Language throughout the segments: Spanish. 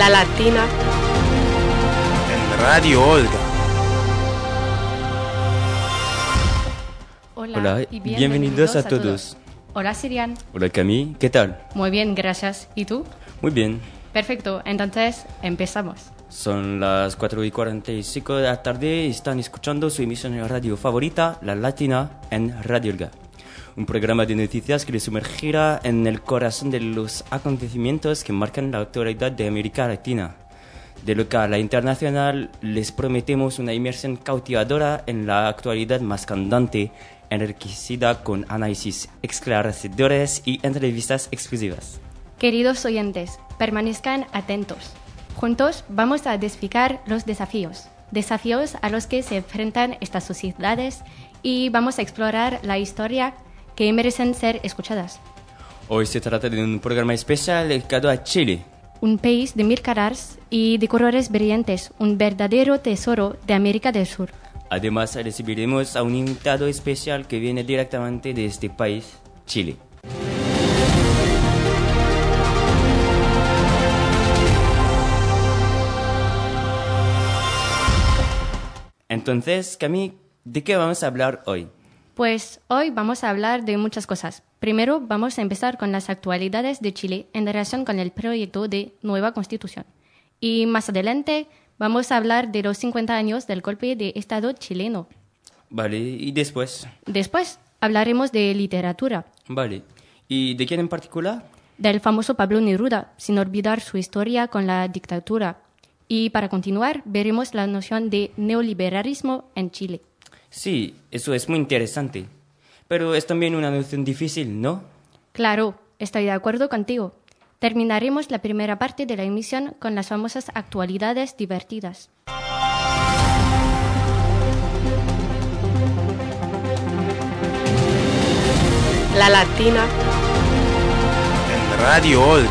La Latina en Radio Olga. Hola y bienvenidos a todos. Hola Sirian. Hola Camille, ¿qué tal? Muy bien, gracias. ¿Y tú? Muy bien. Perfecto, entonces empezamos. Son las 4:45 de la tarde y están escuchando su emisión de radio favorita, La Latina, en Radio Olga. Un programa de noticias que les sumergirá en el corazón de los acontecimientos que marcan la actualidad de América Latina. De local a internacional, les prometemos una inmersión cautivadora en la actualidad más candente, enriquecida con análisis esclarecedores y entrevistas exclusivas. Queridos oyentes, permanezcan atentos. Juntos vamos a desfijar los desafíos a los que se enfrentan estas sociedades y vamos a explorar la historia que merecen ser escuchadas. Hoy se trata de un programa especial dedicado a Chile. Un país de mil caras y de colores brillantes, un verdadero tesoro de América del Sur. Además, recibiremos a un invitado especial que viene directamente de este país, Chile. Entonces, Camille, ¿de qué vamos a hablar hoy? Pues hoy vamos a hablar de muchas cosas. Primero vamos a empezar con las actualidades de Chile en relación con el proyecto de nueva Constitución. Y más adelante vamos a hablar de los 50 años del golpe de Estado chileno. Vale, ¿y después? Después hablaremos de literatura. Vale, ¿y de quién en particular? Del famoso Pablo Neruda, sin olvidar su historia con la dictadura. Y para continuar, veremos la noción de neoliberalismo en Chile. Sí, eso es muy interesante. Pero es también una noción difícil, ¿no? Claro, estoy de acuerdo contigo. Terminaremos la primera parte de la emisión con las famosas actualidades divertidas. La Latina en Radio Olga.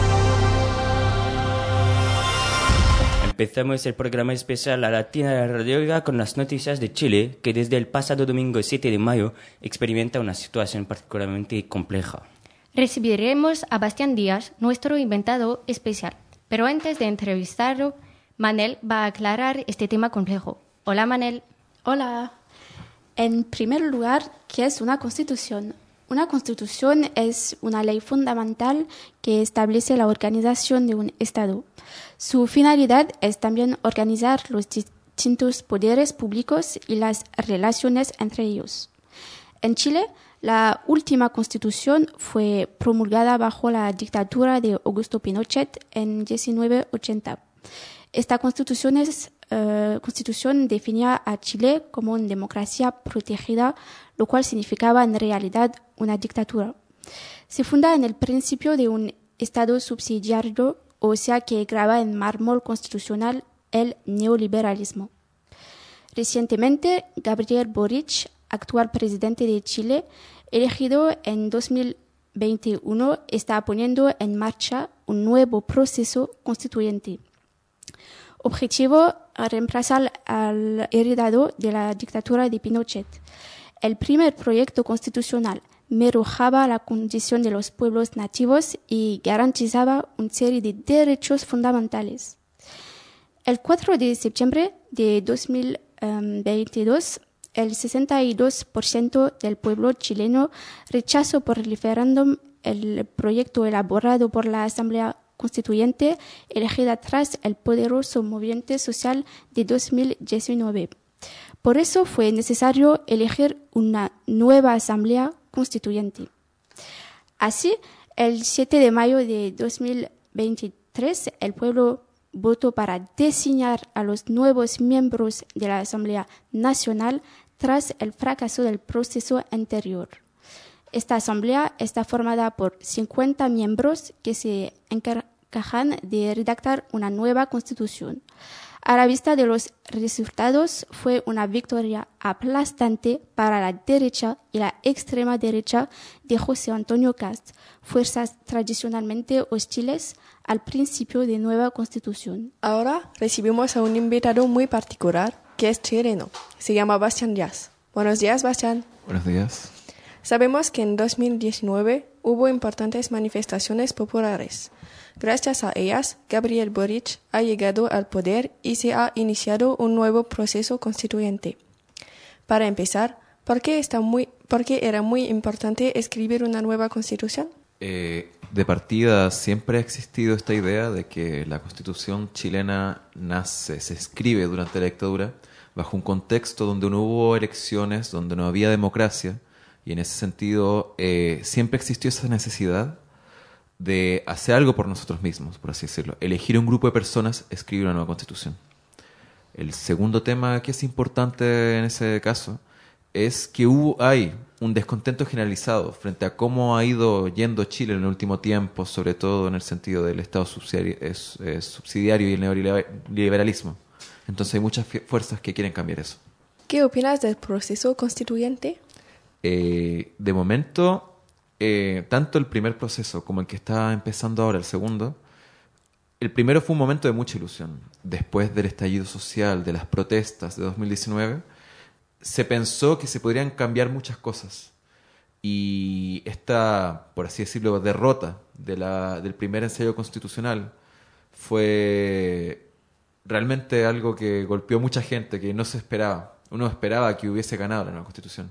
Empezamos el programa especial La Latina de Radio Olga con las noticias de Chile, que desde el pasado domingo 7 de mayo experimenta una situación particularmente compleja. Recibiremos a Bastián Díaz, nuestro invitado especial. Pero antes de entrevistarlo, Manel va a aclarar este tema complejo. Hola, Manel. Hola. En primer lugar, ¿qué es una constitución? Una constitución es una ley fundamental que establece la organización de un Estado. Su finalidad es también organizar los distintos poderes públicos y las relaciones entre ellos. En Chile, la última constitución fue promulgada bajo la dictadura de Augusto Pinochet en 1980. Esta constitución definía a Chile como una democracia protegida, lo cual significaba en realidad una dictadura. Se funda en el principio de un Estado subsidiario, o sea que graba en mármol constitucional el neoliberalismo. Recientemente, Gabriel Boric, actual presidente de Chile, elegido en 2021, está poniendo en marcha un nuevo proceso constituyente. Objetivo: reemplazar al heredado de la dictadura de Pinochet. El primer proyecto constitucional mejoraba la condición de los pueblos nativos y garantizaba una serie de derechos fundamentales. El 4 de septiembre de 2022, el 62% del pueblo chileno rechazó por referéndum el proyecto elaborado por la Asamblea Constituyente, elegida tras el poderoso movimiento social de 2019. Por eso fue necesario elegir una nueva Asamblea Constituyente. Así, el 7 de mayo de 2023, el pueblo votó para designar a los nuevos miembros de la Asamblea Nacional tras el fracaso del proceso anterior. Esta asamblea está formada por 50 miembros que se encargan de redactar una nueva constitución. A la vista de los resultados, fue una victoria aplastante para la derecha y la extrema derecha de José Antonio Kast, fuerzas tradicionalmente hostiles al principio de nueva constitución. Ahora recibimos a un invitado muy particular que es chileno. Se llama Bastián Díaz. Buenos días, Bastián. Buenos días. Sabemos que en 2019 hubo importantes manifestaciones populares. Gracias a ellas, Gabriel Boric ha llegado al poder y se ha iniciado un nuevo proceso constituyente. Para empezar, ¿por qué era muy importante escribir una nueva constitución? De partida siempre ha existido esta idea de que la Constitución chilena se escribe durante la dictadura bajo un contexto donde no hubo elecciones, donde no había democracia, y en ese sentido siempre existió esa necesidad de hacer algo por nosotros mismos, por así decirlo. Elegir un grupo de personas, escribir una nueva Constitución. El segundo tema que es importante en ese caso es que hay un descontento generalizado frente a cómo ha ido yendo Chile en el último tiempo, sobre todo en el sentido del Estado subsidiario y el neoliberalismo. Entonces hay muchas fuerzas que quieren cambiar eso. ¿Qué opinas del proceso constituyente? De momento, tanto el primer proceso como el que está empezando ahora, el segundo, el primero fue un momento de mucha ilusión. Después del estallido social, de las protestas de 2019, se pensó que se podrían cambiar muchas cosas. Y esta, por así decirlo, derrota del primer ensayo constitucional fue realmente algo que golpeó mucha gente, que no se esperaba. Uno esperaba que hubiese ganado la nueva Constitución.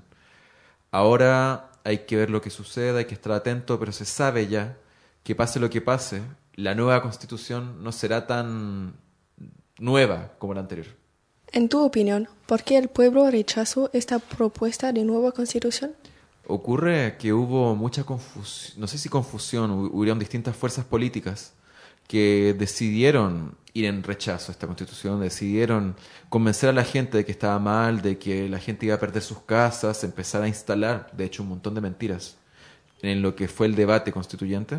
Ahora hay que ver lo que suceda, hay que estar atento, pero se sabe ya que pase lo que pase, la nueva Constitución no será tan nueva como la anterior. En tu opinión, ¿por qué el pueblo rechazó esta propuesta de nueva Constitución? Ocurre que hubo mucha confusión, no sé si confusión, hubieron distintas fuerzas políticas que decidieron ir en rechazo a esta Constitución, decidieron convencer a la gente de que estaba mal, de que la gente iba a perder sus casas, empezar a instalar, de hecho, un montón de mentiras en lo que fue el debate constituyente.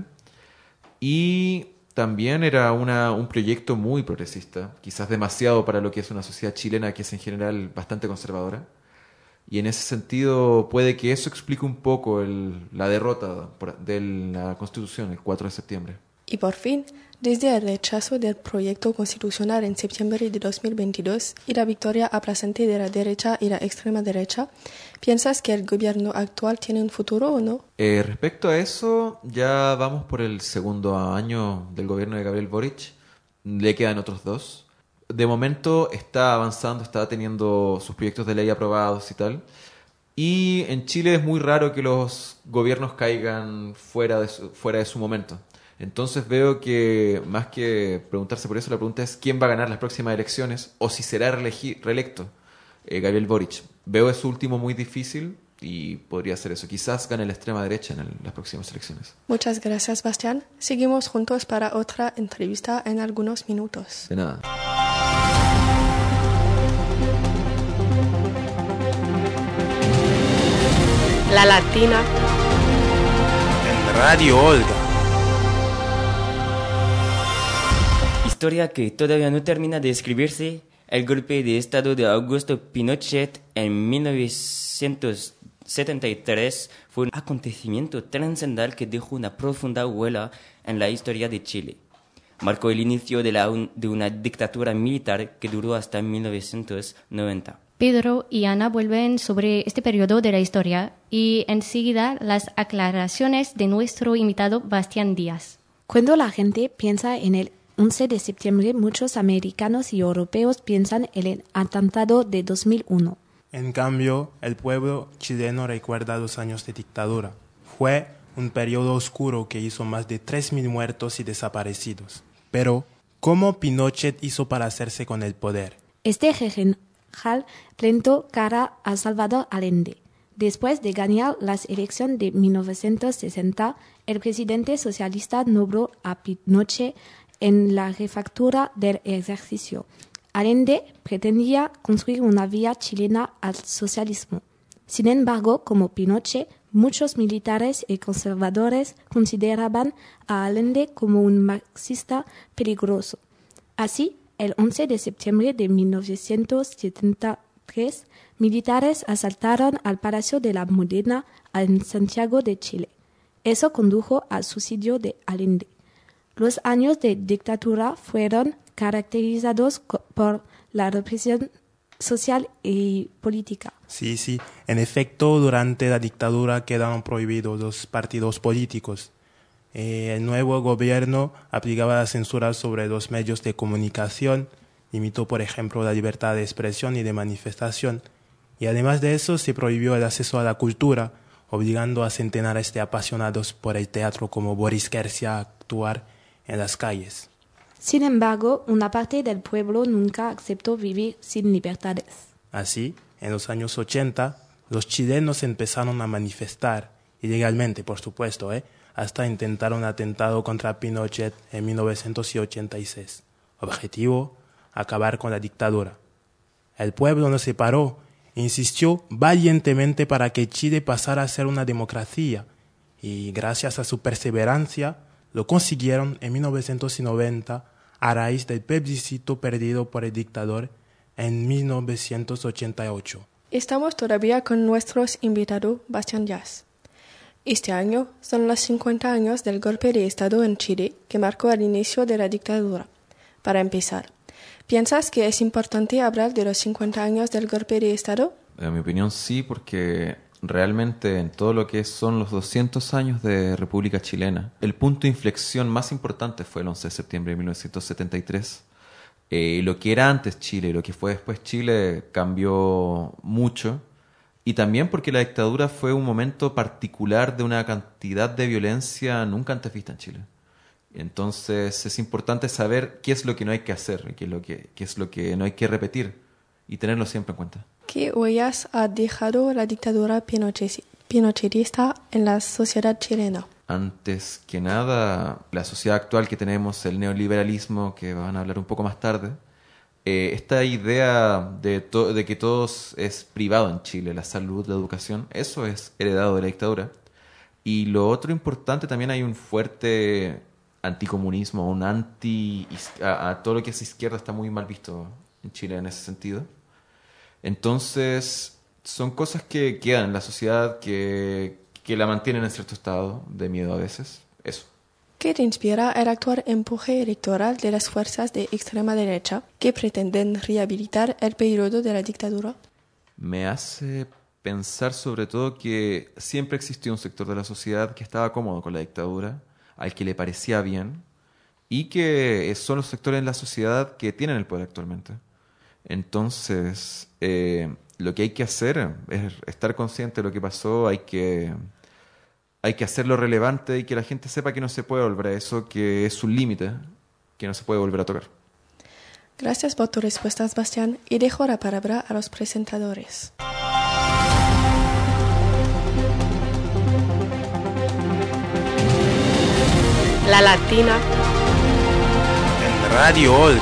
Y también era un proyecto muy progresista, quizás demasiado para lo que es una sociedad chilena que es en general bastante conservadora. Y en ese sentido puede que eso explique un poco la derrota de la Constitución el 4 de septiembre. Y por fin, desde el rechazo del proyecto constitucional en septiembre de 2022 y la victoria aplastante de la derecha y la extrema derecha, ¿piensas que el gobierno actual tiene un futuro o no? Respecto a eso, ya vamos por el segundo año del gobierno de Gabriel Boric. Le quedan otros 2. De momento está avanzando, está teniendo sus proyectos de ley aprobados y tal. Y en Chile es muy raro que los gobiernos caigan fuera de su momento. Entonces veo que más que preguntarse por eso, la pregunta es quién va a ganar las próximas elecciones o si será reelecto Gabriel Boric. Veo eso último muy difícil y podría ser eso. Quizás gane la extrema derecha en las próximas elecciones. Muchas gracias, Bastián. Seguimos juntos para otra entrevista en algunos minutos. De nada. La Latina en Radio Olga. Historia que todavía no termina de escribirse, el golpe de Estado de Augusto Pinochet en 1973 fue un acontecimiento trascendental que dejó una profunda huella en la historia de Chile. Marcó el inicio de una dictadura militar que duró hasta 1990. Pedro y Ana vuelven sobre este periodo de la historia y enseguida las aclaraciones de nuestro invitado Bastián Díaz. Cuando la gente piensa en el 11 de septiembre, muchos americanos y europeos piensan en el atentado de 2001. En cambio, el pueblo chileno recuerda 2 años de dictadura. Fue un periodo oscuro que hizo más de 3.000 muertos y desaparecidos. Pero, ¿cómo Pinochet hizo para hacerse con el poder? Este general plantó cara a Salvador Allende. Después de ganar las elecciones de 1960, el presidente socialista nombró a Pinochet en la jefatura del ejercicio. Allende pretendía construir una vía chilena al socialismo. Sin embargo, como Pinochet, muchos militares y conservadores consideraban a Allende como un marxista peligroso. Así, el 11 de septiembre de 1973, militares asaltaron al Palacio de la Moneda en Santiago de Chile. Eso condujo al suicidio de Allende. Los años de dictadura fueron caracterizados por la represión social y política. Sí. En efecto, durante la dictadura quedaron prohibidos los partidos políticos. El nuevo gobierno aplicaba la censura sobre los medios de comunicación, limitó, por ejemplo, la libertad de expresión y de manifestación. Y además de eso, se prohibió el acceso a la cultura, obligando a centenares de apasionados por el teatro como Boris Kersia a actuar en las calles. Sin embargo, una parte del pueblo nunca aceptó vivir sin libertades. Así, en los años 80, los chilenos empezaron a manifestar, ilegalmente por supuesto, hasta intentar un atentado contra Pinochet en 1986. Objetivo, acabar con la dictadura. El pueblo no se paró, insistió valientemente para que Chile pasara a ser una democracia, y gracias a su perseverancia, lo consiguieron en 1990 a raíz del plebiscito perdido por el dictador en 1988. Estamos todavía con nuestro invitado, Bastián Yas. Este año son los 50 años del golpe de Estado en Chile que marcó el inicio de la dictadura. Para empezar, ¿piensas que es importante hablar de los 50 años del golpe de Estado? En mi opinión sí, porque realmente en todo lo que son los 200 años de República Chilena, el punto de inflexión más importante fue el 11 de septiembre de 1973. Lo que era antes Chile y lo que fue después Chile cambió mucho. Y también porque la dictadura fue un momento particular de una cantidad de violencia nunca antes vista en Chile. Entonces es importante saber qué es lo que no hay que hacer y qué es lo que no hay que repetir y tenerlo siempre en cuenta. ¿Qué huellas ha dejado la dictadura pinochetista en la sociedad chilena? Antes que nada, la sociedad actual que tenemos, el neoliberalismo, que van a hablar un poco más tarde, esta idea de que todo es privado en Chile, la salud, la educación, eso es heredado de la dictadura. Y lo otro importante, también hay un fuerte anticomunismo, a todo lo que es izquierda está muy mal visto en Chile en ese sentido. Entonces, son cosas que quedan en la sociedad que la mantienen en cierto estado de miedo a veces. Eso. ¿Qué te inspira el actual empuje electoral de las fuerzas de extrema derecha que pretenden rehabilitar el periodo de la dictadura? Me hace pensar sobre todo que siempre existió un sector de la sociedad que estaba cómodo con la dictadura, al que le parecía bien, y que son los sectores de la sociedad que tienen el poder actualmente. Entonces, lo que hay que hacer es estar consciente de lo que pasó, hay que hacerlo relevante y que la gente sepa que no se puede volver a eso, que es un límite, que no se puede volver a tocar. Gracias por tus respuestas, Bastián, y dejo la palabra a los presentadores. La Latina en Radio Olga.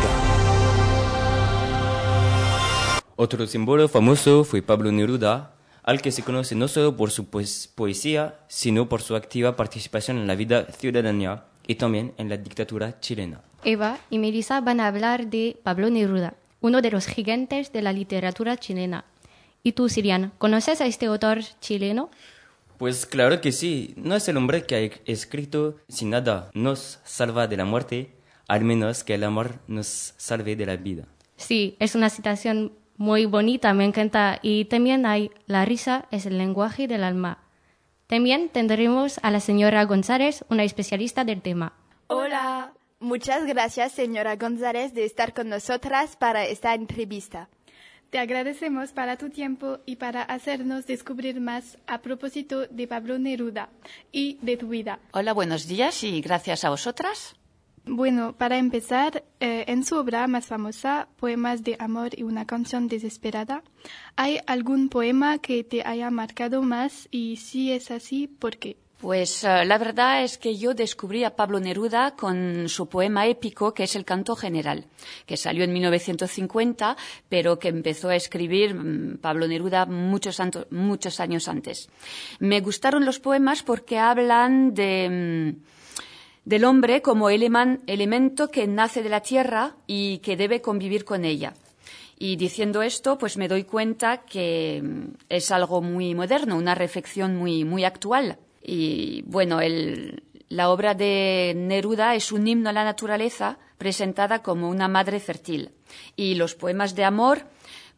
Otro símbolo famoso fue Pablo Neruda, al que se conoce no solo por su poesía, sino por su activa participación en la vida ciudadana y también en la dictadura chilena. Eva y Melissa van a hablar de Pablo Neruda, uno de los gigantes de la literatura chilena. ¿Y tú, Sirian, conoces a este autor chileno? Pues claro que sí, no es el hombre que ha escrito "Si nada nos salva de la muerte, al menos que el amor nos salve de la vida". Sí, es una citación muy bonita, me encanta. Y también hay "La risa es el lenguaje del alma". También tendremos a la señora González, una especialista del tema. Hola, muchas gracias señora González de estar con nosotras para esta entrevista. Te agradecemos para tu tiempo y para hacernos descubrir más a propósito de Pablo Neruda y de tu vida. Hola, buenos días y gracias a vosotras. Bueno, para empezar, en su obra más famosa, Poemas de amor y una canción desesperada, ¿hay algún poema que te haya marcado más? Y si es así, ¿por qué? Pues la verdad es que yo descubrí a Pablo Neruda con su poema épico, que es El Canto General, que salió en 1950, pero que empezó a escribir Pablo Neruda muchos años antes. Me gustaron los poemas porque hablan del hombre como elemento que nace de la tierra y que debe convivir con ella. Y diciendo esto, pues me doy cuenta que es algo muy moderno, una reflexión muy actual. Y bueno, la obra de Neruda es un himno a la naturaleza presentada como una madre fértil. Y los poemas de amor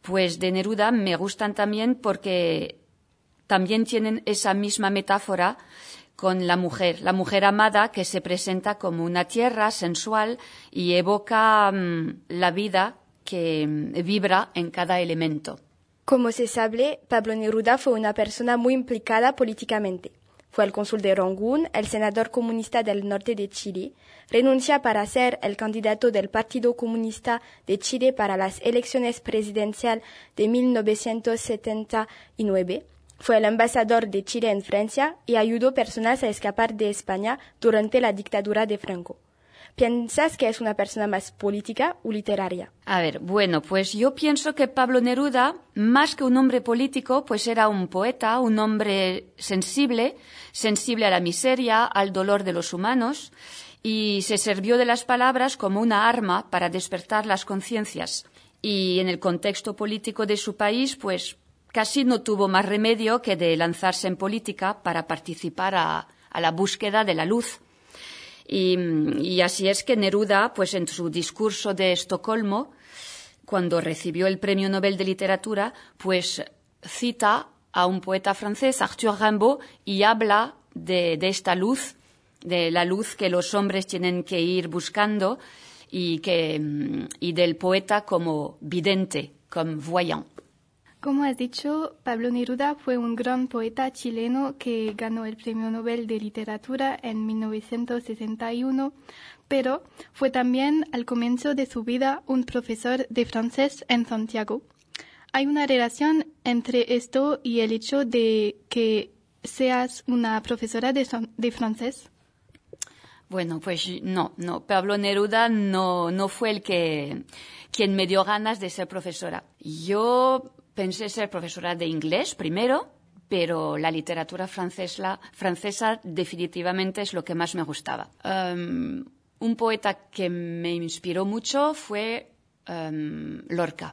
pues de Neruda me gustan también porque también tienen esa misma metáfora con la mujer amada que se presenta como una tierra sensual y evoca la vida que vibra en cada elemento. Como se sabe, Pablo Neruda fue una persona muy implicada políticamente. Fue el cónsul de Rangún, el senador comunista del norte de Chile, renuncia para ser el candidato del Partido Comunista de Chile para las elecciones presidenciales de 1979, fue el embajador de Chile en Francia y ayudó personas a escapar de España durante la dictadura de Franco. ¿Piensas que es una persona más política o literaria? A ver, bueno, pues yo pienso que Pablo Neruda, más que un hombre político, pues era un poeta, un hombre sensible a la miseria, al dolor de los humanos, y se sirvió de las palabras como una arma para despertar las conciencias. Y en el contexto político de su país, pues casi no tuvo más remedio que de lanzarse en política para participar a la búsqueda de la luz. Y así es que Neruda, pues en su discurso de Estocolmo, cuando recibió el Premio Nobel de Literatura, pues cita a un poeta francés, Arthur Rimbaud, y habla de esta luz, de la luz que los hombres tienen que ir buscando y del poeta como vidente, como voyant. Como has dicho, Pablo Neruda fue un gran poeta chileno que ganó el Premio Nobel de Literatura en 1961, pero fue también al comienzo de su vida un profesor de francés en Santiago. ¿Hay una relación entre esto y el hecho de que seas una profesora de francés? Bueno, pues no. Pablo Neruda no fue quien me dio ganas de ser profesora. Yo pensé ser profesora de inglés primero, pero la literatura francesa definitivamente es lo que más me gustaba. Un poeta que me inspiró mucho fue Lorca.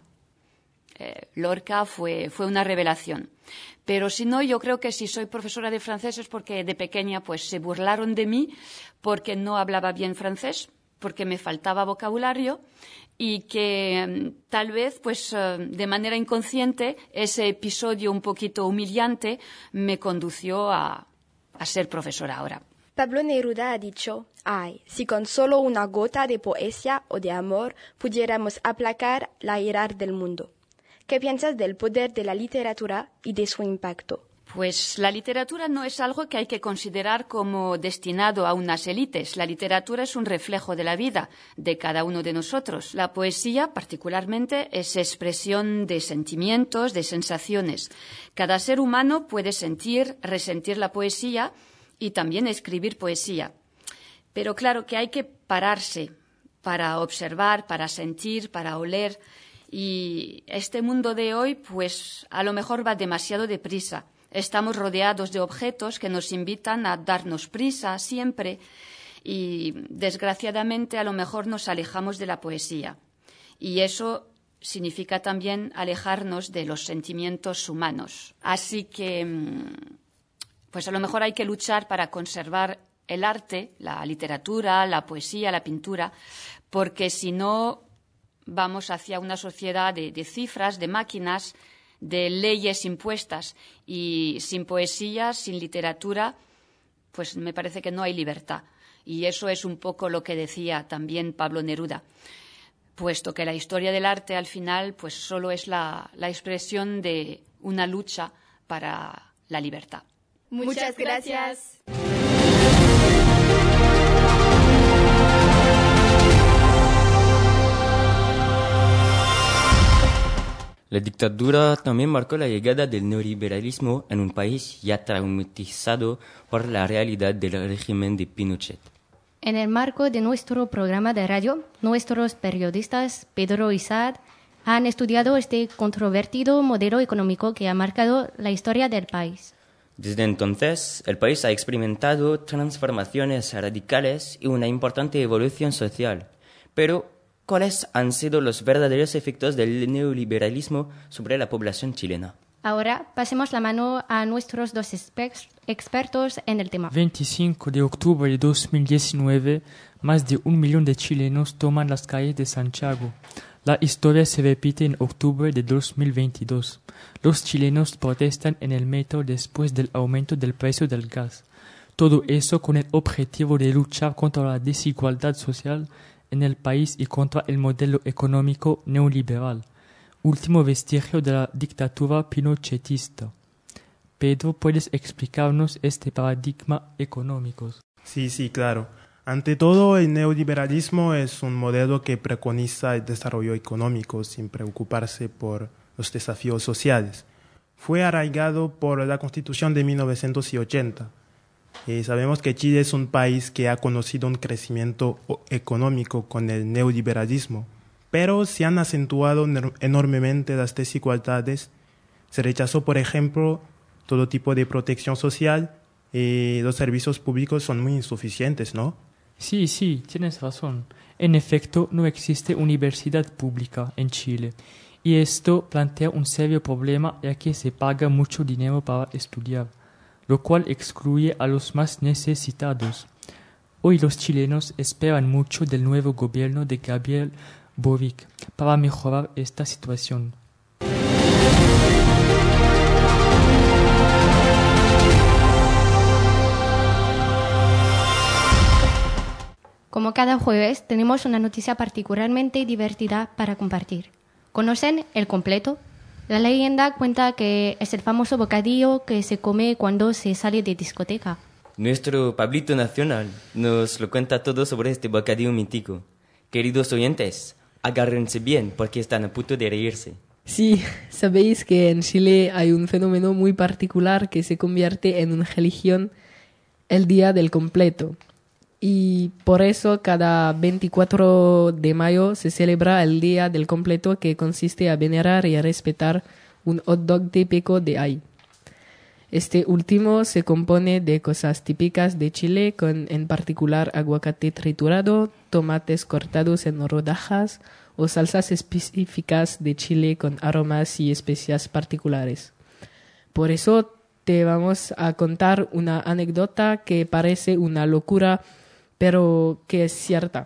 Lorca fue una revelación. Pero si no, yo creo que si soy profesora de francés es porque de pequeña pues se burlaron de mí porque no hablaba bien francés, porque me faltaba vocabulario y que tal vez pues de manera inconsciente ese episodio un poquito humillante me condució a ser profesora ahora. Pablo Neruda ha dicho, ay, si con solo una gota de poesía o de amor pudiéramos aplacar la ira del mundo. ¿Qué piensas del poder de la literatura y de su impacto? Pues la literatura no es algo que hay que considerar como destinado a unas élites. La literatura es un reflejo de la vida de cada uno de nosotros. La poesía, particularmente, es expresión de sentimientos, de sensaciones. Cada ser humano puede sentir, resentir la poesía y también escribir poesía. Pero claro que hay que pararse para observar, para sentir, para oler. Y este mundo de hoy, pues a lo mejor va demasiado deprisa. Estamos rodeados de objetos que nos invitan a darnos prisa siempre y, desgraciadamente, a lo mejor nos alejamos de la poesía. Y eso significa también alejarnos de los sentimientos humanos. Así que, pues a lo mejor hay que luchar para conservar el arte, la literatura, la poesía, la pintura, porque si no vamos hacia una sociedad de cifras, de máquinas, de leyes impuestas, y sin poesía, sin literatura, pues me parece que no hay libertad. Y eso es un poco lo que decía también Pablo Neruda, puesto que la historia del arte al final pues solo es la expresión de una lucha para la libertad. Muchas gracias. La dictadura también marcó la llegada del neoliberalismo en un país ya traumatizado por la realidad del régimen de Pinochet. En el marco de nuestro programa de radio, nuestros periodistas Pedro y Saad han estudiado este controvertido modelo económico que ha marcado la historia del país. Desde entonces, el país ha experimentado transformaciones radicales y una importante evolución social. Pero, ¿cuáles han sido los verdaderos efectos del neoliberalismo sobre la población chilena? Ahora pasemos la mano a nuestros dos expertos en el tema. 25 de octubre de 2019, más de 1 millón de chilenos toman las calles de Santiago La historia se repite en octubre de 2022. Los chilenos protestan en el metro después del aumento del precio del gas. Todo eso con el objetivo de luchar contra la desigualdad social en el país y contra el modelo económico neoliberal, último vestigio de la dictadura pinochetista. Pedro, ¿puedes explicarnos este paradigma económico? Sí, claro. Ante todo, el neoliberalismo es un modelo que preconiza el desarrollo económico sin preocuparse por los desafíos sociales. Fue arraigado por la Constitución de 1980. Sabemos que Chile es un país que ha conocido un crecimiento económico con el neoliberalismo, pero se han acentuado enormemente las desigualdades. Se rechazó, por ejemplo, todo tipo de protección social y los servicios públicos son muy insuficientes, ¿no? Sí, tienes razón. En efecto, no existe universidad pública en Chile, y esto plantea un serio problema ya que se paga mucho dinero para estudiar, lo cual excluye a los más necesitados. Hoy los chilenos esperan mucho del nuevo gobierno de Gabriel Boric para mejorar esta situación. Como cada jueves, tenemos una noticia particularmente divertida para compartir. ¿Conocen el completo? La leyenda cuenta que es el famoso bocadillo que se come cuando se sale de discoteca. Nuestro Pablito Nacional nos lo cuenta todo sobre este bocadillo mítico. Queridos oyentes, agárrense bien porque están a punto de reírse. Sí, sabéis que en Chile hay un fenómeno muy particular que se convierte en una religión, el Día del Completo. Y por eso cada 24 de mayo se celebra el Día del Completo, que consiste en venerar y a respetar un hot dog típico de ahí. Este último se compone de cosas típicas de Chile, con en particular aguacate triturado, tomates cortados en rodajas o salsas específicas de Chile con aromas y especias particulares. Por eso te vamos a contar una anécdota que parece una locura, pero que es cierta.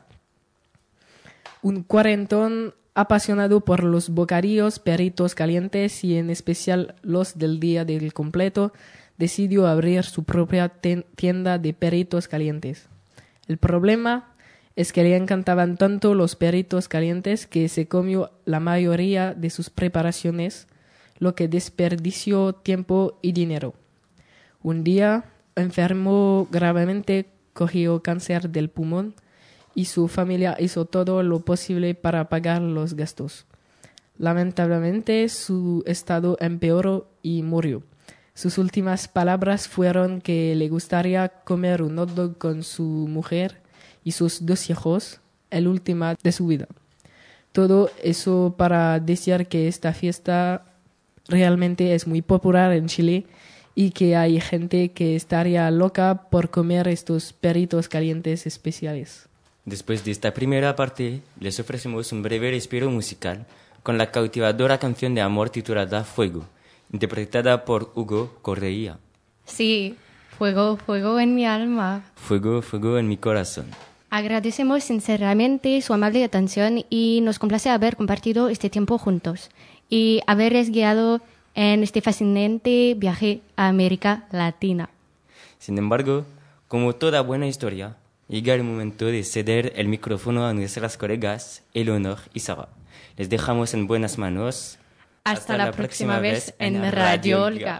Un cuarentón apasionado por los bocadillos, perritos calientes y en especial los del Día del Completo, decidió abrir su propia tienda de perritos calientes. El problema es que le encantaban tanto los perritos calientes que se comió la mayoría de sus preparaciones, lo que desperdició tiempo y dinero. Un día enfermó gravemente, cogió cáncer del pulmón y su familia hizo todo lo posible para pagar los gastos. Lamentablemente, su estado empeoró y murió. Sus últimas palabras fueron que le gustaría comer un hot dog con su mujer y sus 2 hijos, el último de su vida. Todo eso para decir que esta fiesta realmente es muy popular en Chile y que hay gente que estaría loca por comer estos perritos calientes especiales. Después de esta primera parte, les ofrecemos un breve respiro musical con la cautivadora canción de amor titulada Fuego, interpretada por Hugo Correia. Sí, fuego, fuego en mi alma. Fuego, fuego en mi corazón. Agradecemos sinceramente su amable atención y nos complace haber compartido este tiempo juntos y haberles guiado en este fascinante viaje a América Latina. Sin embargo, como toda buena historia, llega el momento de ceder el micrófono a nuestras colegas Eleonor y Sara. Les dejamos en buenas manos. Hasta la próxima vez en Radio Olga.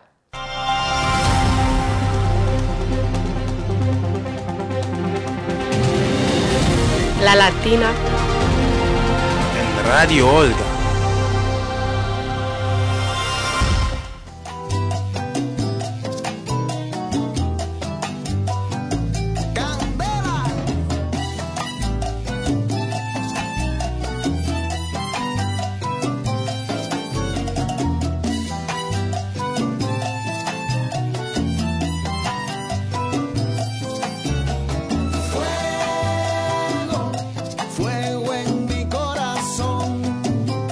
La Latina en Radio Olga. Fuego en mi corazón.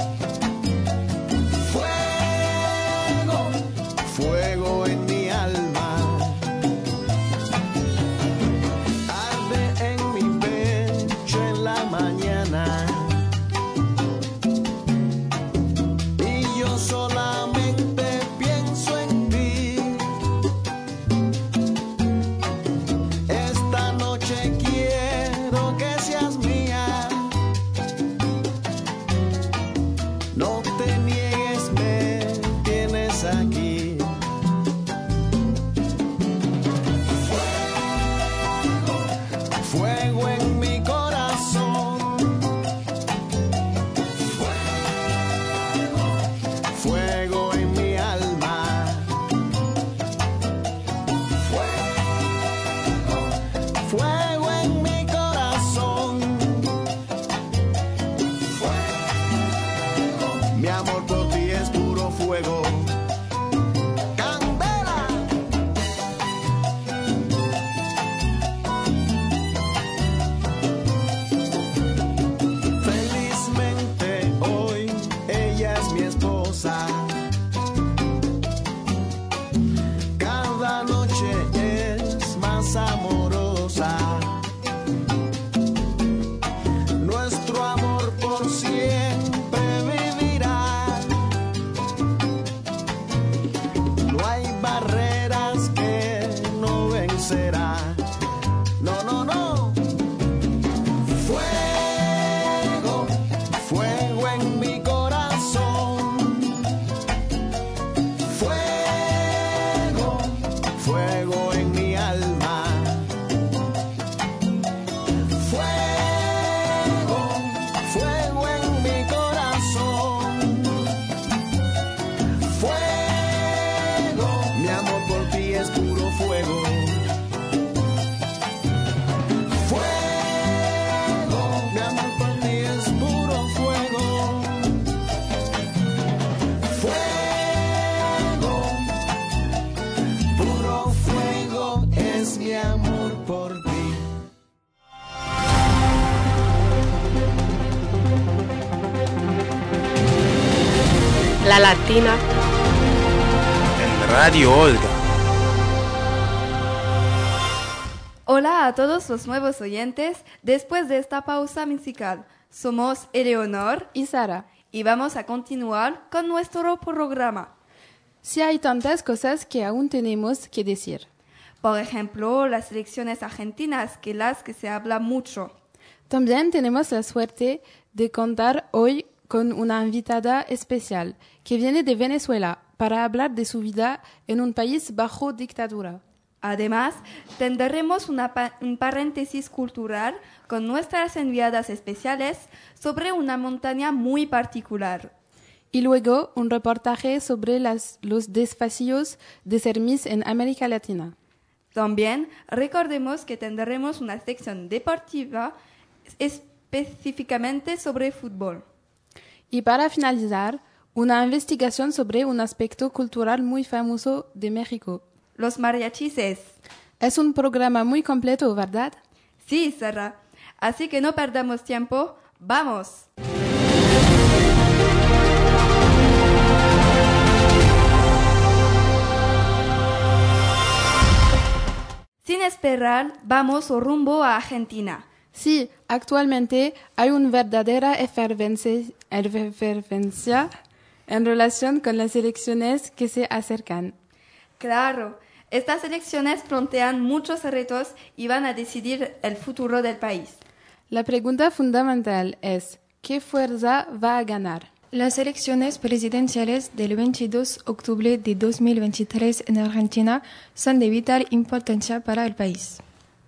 es mi amor por ti. La Latina en Radio Olga. Hola a todos los nuevos oyentes. Después de esta pausa musical, somos Eleonor y Sara y vamos a continuar con nuestro programa. Sí, hay tantas cosas que aún tenemos que decir. Por ejemplo, las elecciones argentinas, que se habla mucho. También tenemos la suerte de contar hoy con una invitada especial que viene de Venezuela para hablar de su vida en un país bajo dictadura. Además, tendremos un paréntesis cultural con nuestras enviadas especiales sobre una montaña muy particular. Y luego un reportaje sobre los desafíos de ser Miss en América Latina. También recordemos que tendremos una sección deportiva específicamente sobre fútbol. Y para finalizar, una investigación sobre un aspecto cultural muy famoso de México. Los mariachis. Es un programa muy completo, ¿verdad? Sí, Sara. Así que no perdamos tiempo. ¡Vamos! Sin esperar, vamos rumbo a Argentina. Sí, actualmente hay una verdadera efervescencia en relación con las elecciones que se acercan. Claro, estas elecciones plantean muchos retos y van a decidir el futuro del país. La pregunta fundamental es, ¿qué fuerza va a ganar? Las elecciones presidenciales del 22 de octubre de 2023 en Argentina son de vital importancia para el país,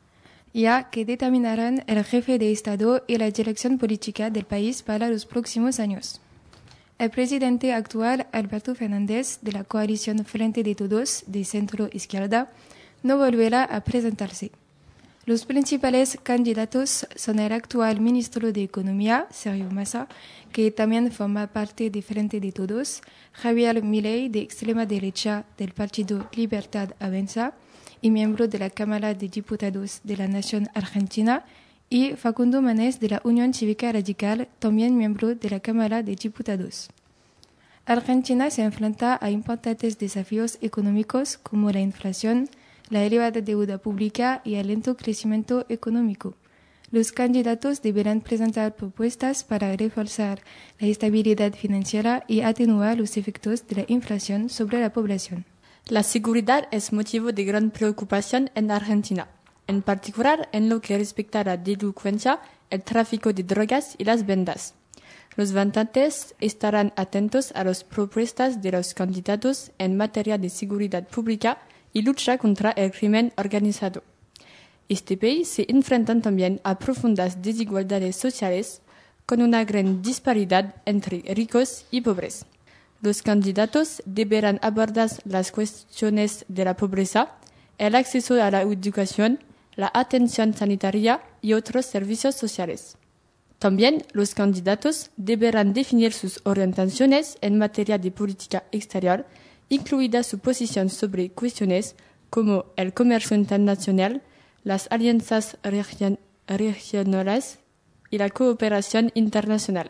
ya que determinarán el jefe de Estado y la dirección política del país para los próximos años. El presidente actual, Alberto Fernández, de la coalición Frente de Todos, de centro-izquierda, no volverá a presentarse. Los principales candidatos son el actual ministro de Economía, Sergio Massa, que también forma parte de Frente de Todos, Javier Milei, de extrema derecha del partido Libertad Avanza y miembro de la Cámara de Diputados de la Nación Argentina, y Facundo Manes de la Unión Cívica Radical, también miembro de la Cámara de Diputados. Argentina se enfrenta a importantes desafíos económicos como la inflación, la elevada deuda pública y el lento crecimiento económico. Los candidatos deberán presentar propuestas para reforzar la estabilidad financiera y atenuar los efectos de la inflación sobre la población. La seguridad es motivo de gran preocupación en Argentina, en particular en lo que respecta a la delincuencia, el tráfico de drogas y las ventas. Los votantes estarán atentos a las propuestas de los candidatos en materia de seguridad pública y lucha contra el crimen organizado. Este país se enfrenta también a profundas desigualdades sociales, con una gran disparidad entre ricos y pobres. Los candidatos deberán abordar las cuestiones de la pobreza, el acceso a la educación, la atención sanitaria y otros servicios sociales. También los candidatos deberán definir sus orientaciones en materia de política exterior, incluida su posición sobre cuestiones como el comercio internacional, las alianzas regionales y la cooperación internacional.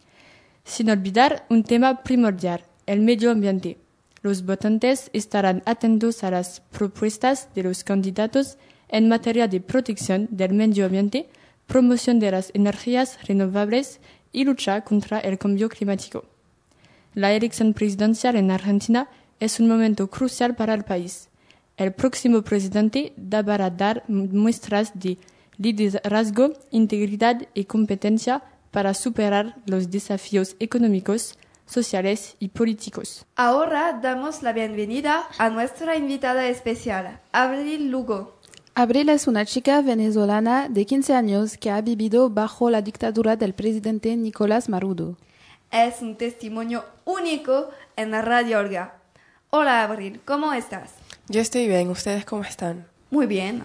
Sin olvidar un tema primordial, el medio ambiente. Los votantes estarán atentos a las propuestas de los candidatos en materia de protección del medio ambiente, promoción de las energías renovables y lucha contra el cambio climático. La elección presidencial en Argentina es un momento crucial para el país. El próximo presidente deberá dar muestras de liderazgo, integridad y competencia para superar los desafíos económicos, sociales y políticos. Ahora damos la bienvenida a nuestra invitada especial, Abril Lugo. Abril es una chica venezolana de 15 años que ha vivido bajo la dictadura del presidente Nicolás Maduro. Es un testimonio único en la Radio Olga. Hola Abril, ¿cómo estás? Yo estoy bien, ¿ustedes cómo están? Muy bien.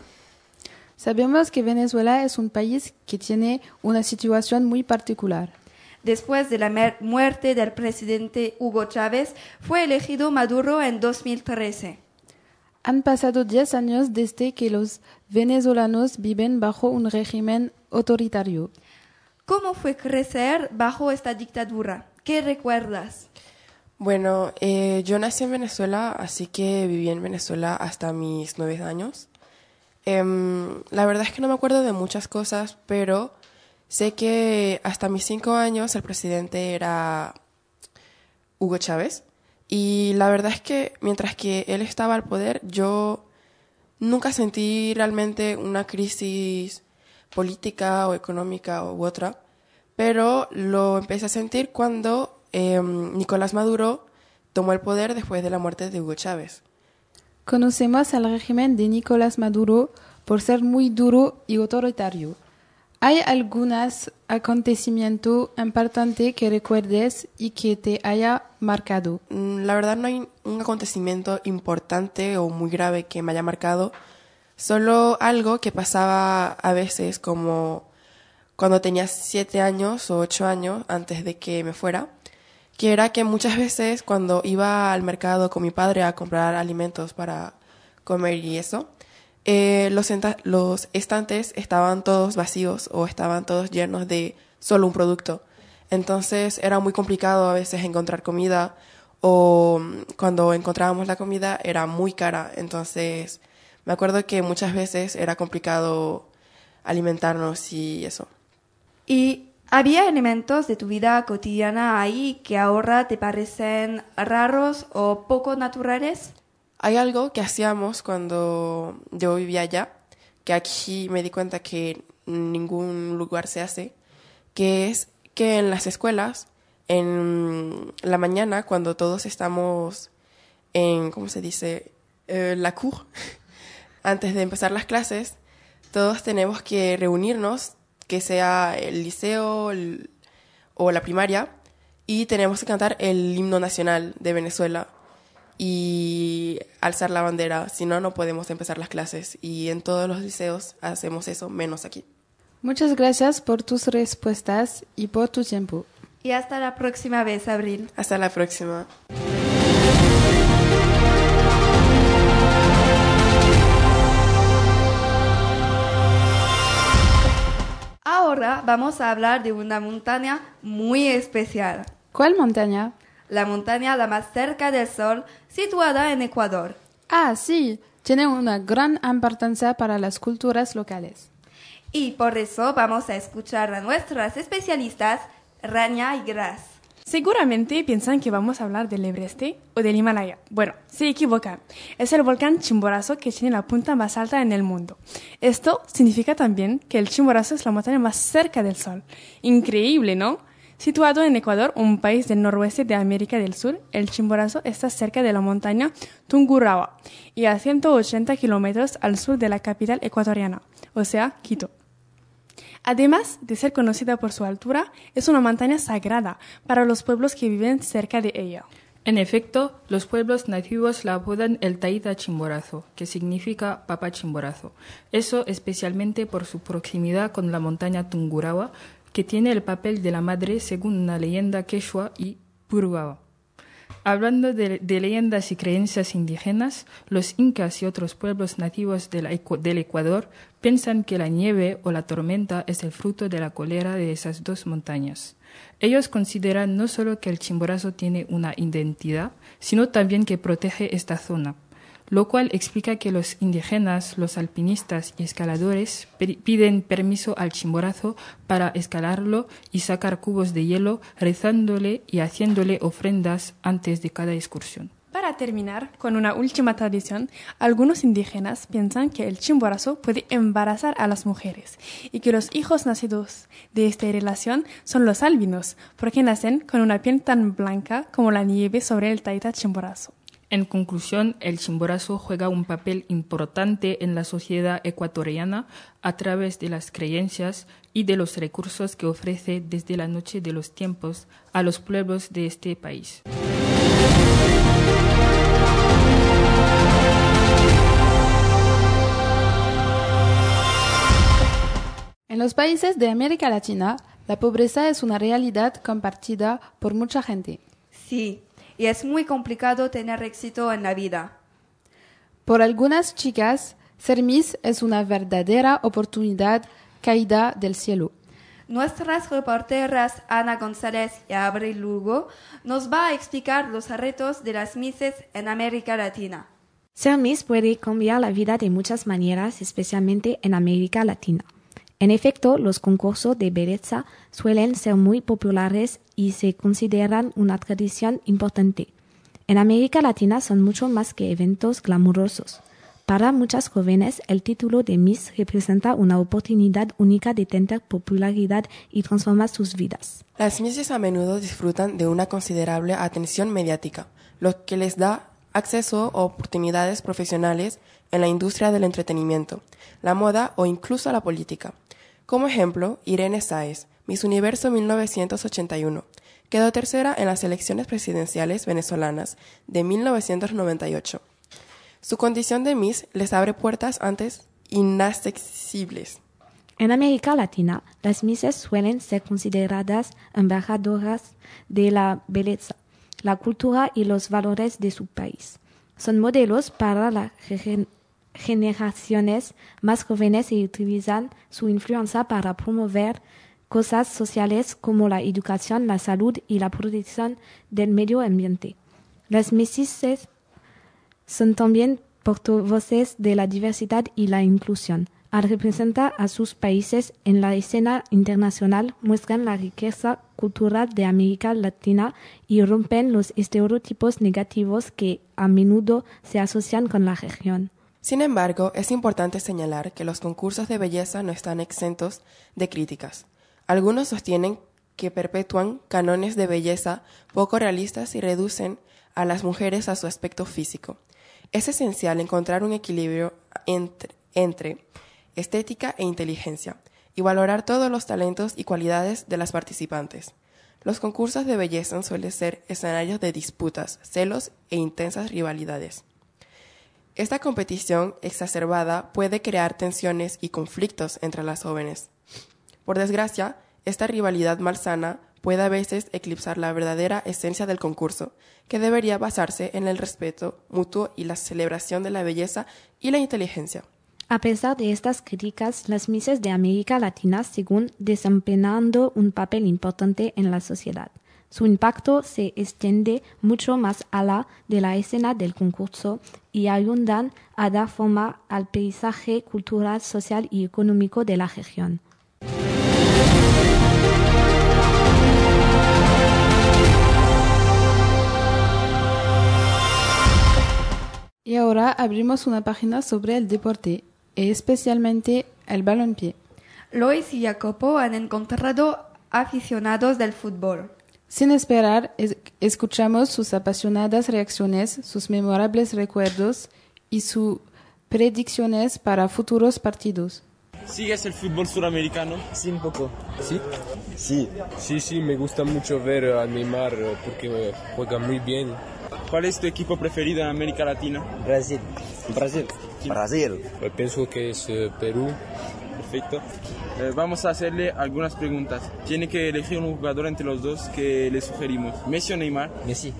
Sabemos que Venezuela es un país que tiene una situación muy particular. Después de la muerte del presidente Hugo Chávez, fue elegido Maduro en 2013. Han pasado 10 años desde que los venezolanos viven bajo un régimen autoritario. ¿Cómo fue crecer bajo esta dictadura? ¿Qué recuerdas? Bueno, yo nací en Venezuela, así que viví en Venezuela hasta mis 9 años. La verdad es que no me acuerdo de muchas cosas, pero sé que hasta mis 5 años el presidente era Hugo Chávez. Y la verdad es que mientras que él estaba al poder, yo nunca sentí realmente una crisis política o económica u otra, pero lo empecé a sentir cuando Nicolás Maduro tomó el poder después de la muerte de Hugo Chávez. Conocemos al régimen de Nicolás Maduro por ser muy duro y autoritario. ¿Hay algunos acontecimientos importantes que recuerdes y que te haya marcado? La verdad no hay un acontecimiento importante o muy grave que me haya marcado, solo algo que pasaba a veces como cuando tenía 7 años o 8 años antes de que me fuera, que era que muchas veces cuando iba al mercado con mi padre a comprar alimentos para comer y eso, los estantes estaban todos vacíos o estaban todos llenos de solo un producto. Entonces era muy complicado a veces encontrar comida, o cuando encontrábamos la comida era muy cara. Entonces me acuerdo que muchas veces era complicado alimentarnos y eso. ¿Y había elementos de tu vida cotidiana ahí que ahora te parecen raros o poco naturales? Hay algo que hacíamos cuando yo vivía allá, que aquí me di cuenta que en ningún lugar se hace, que es que en las escuelas, en la mañana, cuando todos estamos en, ¿cómo se dice? La cour, antes de empezar las clases, todos tenemos que reunirnos, que sea el liceo o la primaria, y tenemos que cantar el himno nacional de Venezuela y alzar la bandera, si no, no podemos empezar las clases. Y en todos los liceos hacemos eso, menos aquí. Muchas gracias por tus respuestas y por tu tiempo. Y hasta la próxima vez, Abril. Hasta la próxima. Ahora vamos a hablar de una montaña muy especial. ¿Cuál montaña? La montaña la más cerca del Sol, situada en Ecuador. Ah, sí, tiene una gran importancia para las culturas locales. Y por eso vamos a escuchar a nuestras especialistas, Rania y Gras. Seguramente piensan que vamos a hablar del Everest o del Himalaya. Bueno, se equivocan. Es el volcán Chimborazo que tiene la punta más alta en el mundo. Esto significa también que el Chimborazo es la montaña más cerca del Sol. Increíble, ¿no? Situado en Ecuador, un país del noroeste de América del Sur, el Chimborazo está cerca de la montaña Tungurahua y a 180 kilómetros al sur de la capital ecuatoriana, o sea, Quito. Además de ser conocida por su altura, es una montaña sagrada para los pueblos que viven cerca de ella. En efecto, los pueblos nativos la apodan el Taita Chimborazo, que significa Papa Chimborazo. Eso especialmente por su proximidad con la montaña Tungurahua, que tiene el papel de la madre según una leyenda quechua y puruaba. Hablando de leyendas y creencias indígenas, los incas y otros pueblos nativos del Ecuador piensan que la nieve o la tormenta es el fruto de la cólera de esas dos montañas. Ellos consideran no solo que el Chimborazo tiene una identidad, sino también que protege esta zona, lo cual explica que los indígenas, los alpinistas y escaladores piden permiso al Chimborazo para escalarlo y sacar cubos de hielo, rezándole y haciéndole ofrendas antes de cada excursión. Para terminar con una última tradición, algunos indígenas piensan que el Chimborazo puede embarazar a las mujeres y que los hijos nacidos de esta relación son los albinos, porque nacen con una piel tan blanca como la nieve sobre el Taita Chimborazo. En conclusión, el Chimborazo juega un papel importante en la sociedad ecuatoriana a través de las creencias y de los recursos que ofrece desde la noche de los tiempos a los pueblos de este país. En los países de América Latina, la pobreza es una realidad compartida por mucha gente. Sí. Y es muy complicado tener éxito en la vida. Por algunas chicas, ser Miss es una verdadera oportunidad caída del cielo. Nuestras reporteras Ana González y Abril Lugo nos va a explicar los retos de las Misses en América Latina. Ser Miss puede cambiar la vida de muchas maneras, especialmente en América Latina. En efecto, los concursos de belleza suelen ser muy populares y se consideran una tradición importante. En América Latina son mucho más que eventos glamurosos. Para muchas jóvenes, el título de Miss representa una oportunidad única de tener popularidad y transformar sus vidas. Las Misses a menudo disfrutan de una considerable atención mediática, lo que les da acceso a oportunidades profesionales en la industria del entretenimiento, la moda o incluso la política. Como ejemplo, Irene Sáez, Miss Universo 1981, quedó tercera en las elecciones presidenciales venezolanas de 1998. Su condición de Miss les abre puertas antes inaccesibles. En América Latina, las Misses suelen ser consideradas embajadoras de la belleza, la cultura y los valores de su país. Son modelos para las generaciones más jóvenes y utilizan su influencia para promover cosas sociales como la educación, la salud y la protección del medio ambiente. Las Misses son también portavoces de la diversidad y la inclusión. Al representar a sus países en la escena internacional, muestran la riqueza cultural de América Latina y rompen los estereotipos negativos que a menudo se asocian con la región. Sin embargo, es importante señalar que los concursos de belleza no están exentos de críticas. Algunos sostienen que perpetúan cánones de belleza poco realistas y reducen a las mujeres a su aspecto físico. Es esencial encontrar un equilibrio entre estética e inteligencia, y valorar todos los talentos y cualidades de las participantes. Los concursos de belleza suelen ser escenarios de disputas, celos e intensas rivalidades. Esta competición exacerbada puede crear tensiones y conflictos entre las jóvenes. Por desgracia, esta rivalidad malsana puede a veces eclipsar la verdadera esencia del concurso, que debería basarse en el respeto mutuo y la celebración de la belleza y la inteligencia. A pesar de estas críticas, las Misses de América Latina siguen desempeñando un papel importante en la sociedad. Su impacto se extiende mucho más allá de la escena del concurso y ayudan a dar forma al paisaje cultural, social y económico de la región. Y ahora abrimos una página sobre el deporte, especialmente el balompié. Lois y Jacopo han encontrado aficionados del fútbol. Sin esperar, escuchamos sus apasionadas reacciones, sus memorables recuerdos y sus predicciones para futuros partidos. ¿Sigues el fútbol suramericano? Sí, un poco. ¿Sí? Sí, me gusta mucho ver a Neymar porque juega muy bien. ¿Cuál es tu equipo preferido en América Latina? Brasil. Pienso que es Perú. Perfecto. Vamos a hacerle algunas preguntas. Tiene que elegir un jugador entre los dos que le sugerimos. ¿Messi o Neymar? Messi.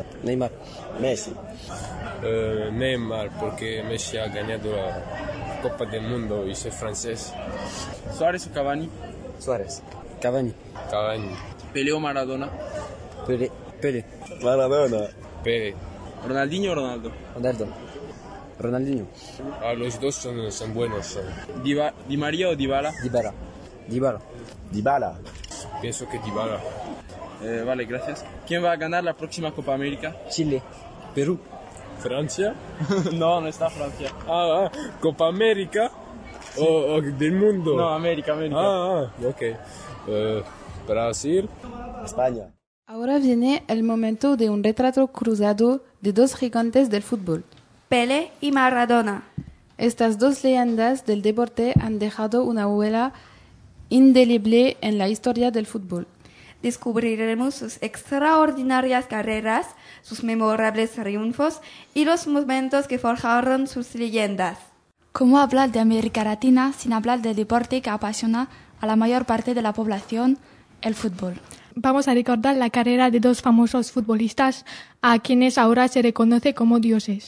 Neymar, porque Messi ha ganado la Copa del Mundo y soy francés. ¿Suárez o Cavani? Suárez. Cavani. ¿Pelé o Maradona? Pelé. Maradona. Pelé. ¿Ronaldinho o Ronaldo? Ronaldinho. Los dos son buenos. ¿Di María o Dybala? Dybala. Pienso que Dybala. Vale, gracias. ¿Quién va a ganar la próxima Copa América? Chile. Perú. Francia. No está Francia. Copa América o del mundo. No, América. Ok. Brasil. España. Ahora viene el momento de un retrato cruzado de dos gigantes del fútbol. Pelé y Maradona. Estas dos leyendas del deporte han dejado una huella indeleble en la historia del fútbol. Descubriremos sus extraordinarias carreras, sus memorables triunfos y los momentos que forjaron sus leyendas. ¿Cómo hablar de América Latina sin hablar del deporte que apasiona a la mayor parte de la población, el fútbol? Vamos a recordar la carrera de dos famosos futbolistas a quienes ahora se reconoce como dioses.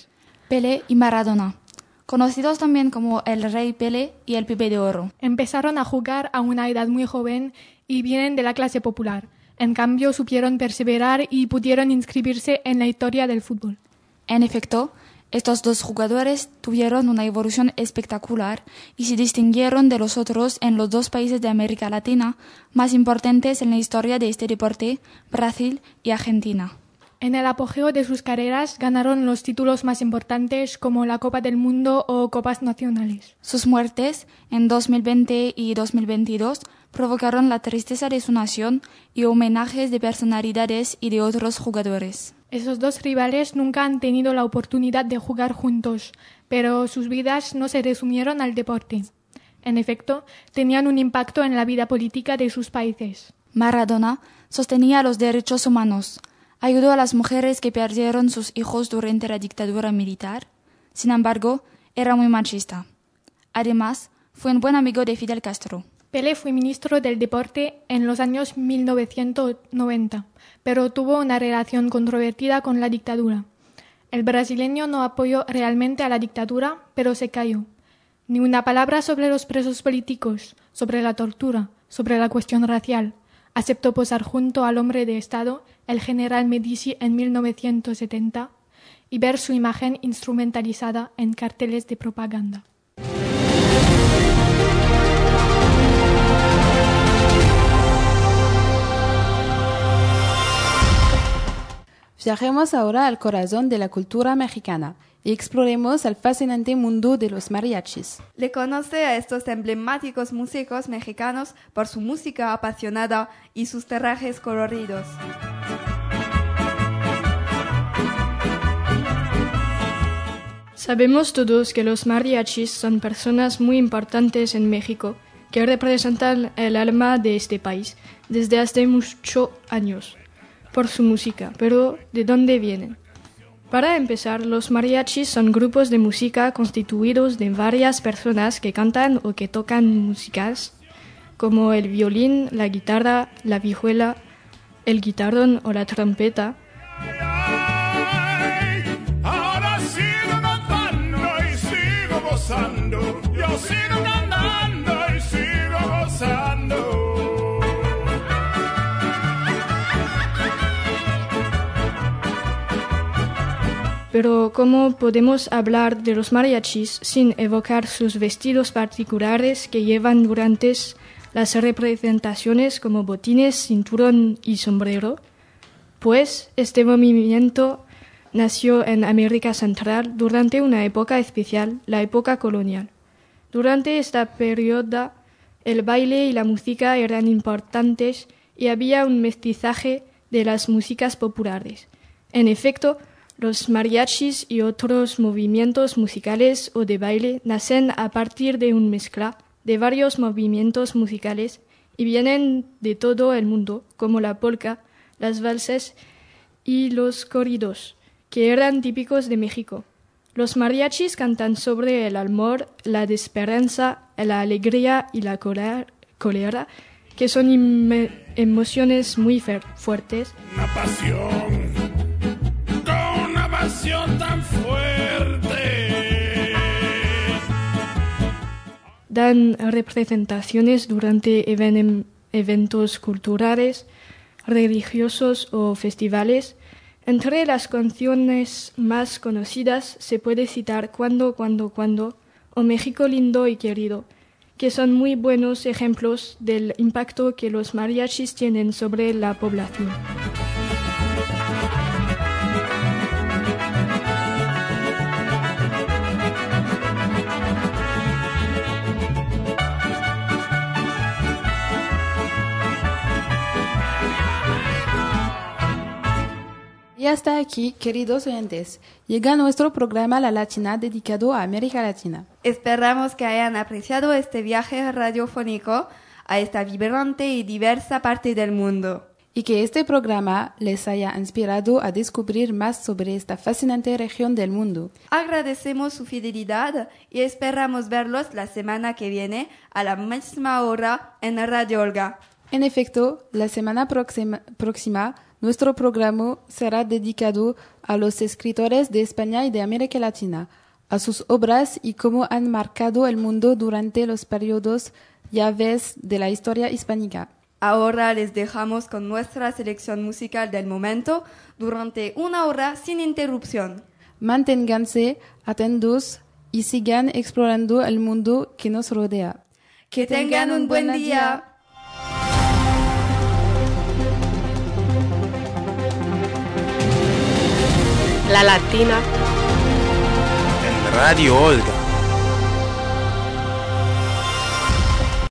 Pelé y Maradona, conocidos también como el Rey Pelé y el Pibe de Oro. Empezaron a jugar a una edad muy joven y vienen de la clase popular. En cambio, supieron perseverar y pudieron inscribirse en la historia del fútbol. En efecto, estos dos jugadores tuvieron una evolución espectacular y se distinguieron de los otros en los dos países de América Latina más importantes en la historia de este deporte, Brasil y Argentina. En el apogeo de sus carreras ganaron los títulos más importantes como la Copa del Mundo o Copas Nacionales. Sus muertes, en 2020 y 2022, provocaron la tristeza de su nación y homenajes de personalidades y de otros jugadores. Esos dos rivales nunca han tenido la oportunidad de jugar juntos, pero sus vidas no se resumieron al deporte. En efecto, tenían un impacto en la vida política de sus países. Maradona sostenía los derechos humanos, ayudó a las mujeres que perdieron sus hijos durante la dictadura militar. Sin embargo, era muy machista. Además, fue un buen amigo de Fidel Castro. Pelé fue ministro del deporte en los años 1990, pero tuvo una relación controvertida con la dictadura. El brasileño no apoyó realmente a la dictadura, pero se cayó. Ni una palabra sobre los presos políticos, sobre la tortura, sobre la cuestión racial. Aceptó posar junto al hombre de Estado, el general Medici, en 1970 y ver su imagen instrumentalizada en carteles de propaganda. Viajemos ahora al corazón de la cultura mexicana y exploremos el fascinante mundo de los mariachis. Le conoce a estos emblemáticos músicos mexicanos por su música apasionada y sus trajes coloridos. Sabemos todos que los mariachis son personas muy importantes en México, que representan el alma de este país desde hace muchos años, por su música. Pero, ¿de dónde vienen? Para empezar, los mariachis son grupos de música constituidos de varias personas que cantan o que tocan músicas, como el violín, la guitarra, la vihuela, el guitarrón o la trompeta. Ahora sigo cantando y sigo gozando, yo sigo cantando y sigo gozando. Pero ¿cómo podemos hablar de los mariachis sin evocar sus vestidos particulares que llevan durante las representaciones como botines, cinturón y sombrero? Pues este movimiento nació en América Central durante una época especial, la época colonial. Durante esta periodo, el baile y la música eran importantes y había un mestizaje de las músicas populares. En efecto, los mariachis y otros movimientos musicales o de baile nacen a partir de una mezcla de varios movimientos musicales y vienen de todo el mundo, como la polka, las valses y los corridos, que eran típicos de México. Los mariachis cantan sobre el amor, la esperanza, la alegría y la cólera, que son emociones muy fuertes. Una pasión tan fuerte. Dan representaciones durante eventos culturales, religiosos o festivales. Entre las canciones más conocidas se puede citar Cuando, o México lindo y querido, que son muy buenos ejemplos del impacto que los mariachis tienen sobre la población. Y hasta aquí, queridos oyentes, llega nuestro programa La Latina dedicado a América Latina. Esperamos que hayan apreciado este viaje radiofónico a esta vibrante y diversa parte del mundo. Y que este programa les haya inspirado a descubrir más sobre esta fascinante región del mundo. Agradecemos su fidelidad y esperamos verlos la semana que viene a la misma hora en Radio Olga. En efecto, la semana próxima nuestro programa será dedicado a los escritores de España y de América Latina, a sus obras y cómo han marcado el mundo durante los periodos llaves de la historia hispánica. Ahora les dejamos con nuestra selección musical del momento durante 1 hora sin interrupción. Manténganse atentos y sigan explorando el mundo que nos rodea. Que tengan un buen día. La Latina en Radio Olga.